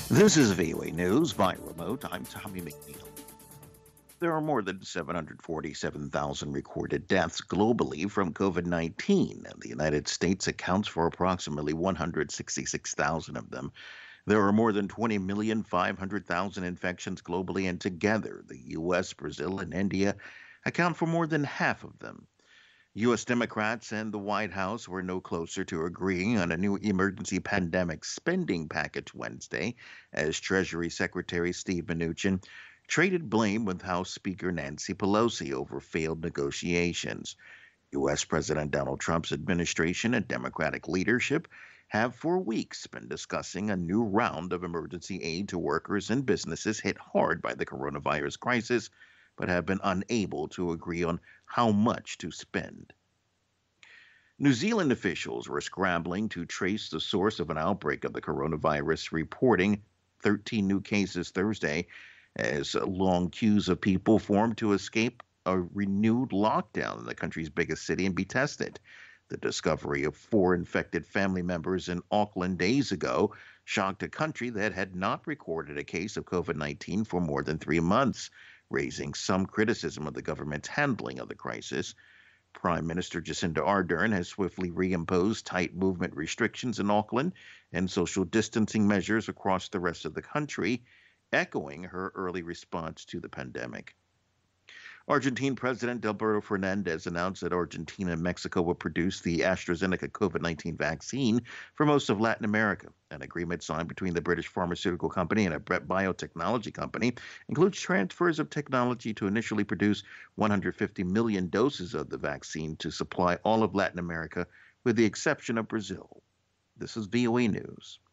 This is VOA News by remote. I'm Tommy McNeil. There are more than 747,000 recorded deaths globally from COVID 19, and the United States accounts for approximately 166,000 of them. There are more than 20,500,000 infections globally, and together, the U.S., Brazil, and India account for more than half of them. U.S. Democrats and the White House were no closer to agreeing on a new emergency pandemic spending package Wednesday, as Treasury Secretary Steve Mnuchin traded blame with House Speaker Nancy Pelosi over failed negotiations. U.S. President Donald Trump's administration and Democratic leadership have for weeks been discussing a new round of emergency aid to workers and businesses hit hard by the coronavirus crisis, but have been unable to agree on how much to spend. New Zealand officials were scrambling to trace the source of an outbreak of the coronavirus, reporting 13 new cases Thursday as long queues of people formed to escape a renewed lockdown in the country's biggest city and be tested. The discovery of four infected family members in Auckland days ago shocked a country that had not recorded a case of COVID 19 for more than 3 months, raising some criticism of the government's handling of the crisis. Prime Minister Jacinda Ardern has swiftly reimposed tight movement restrictions in Auckland and social distancing measures across the rest of the country, echoing her early response to the pandemic. Argentine President Alberto Fernandez announced that Argentina and Mexico will produce the AstraZeneca COVID 19 vaccine for most of Latin America. An agreement signed between the British pharmaceutical company and a biotechnology company includes transfers of technology to initially produce 150 million doses of the vaccine to supply all of Latin America, with the exception of Brazil. This is VOA News.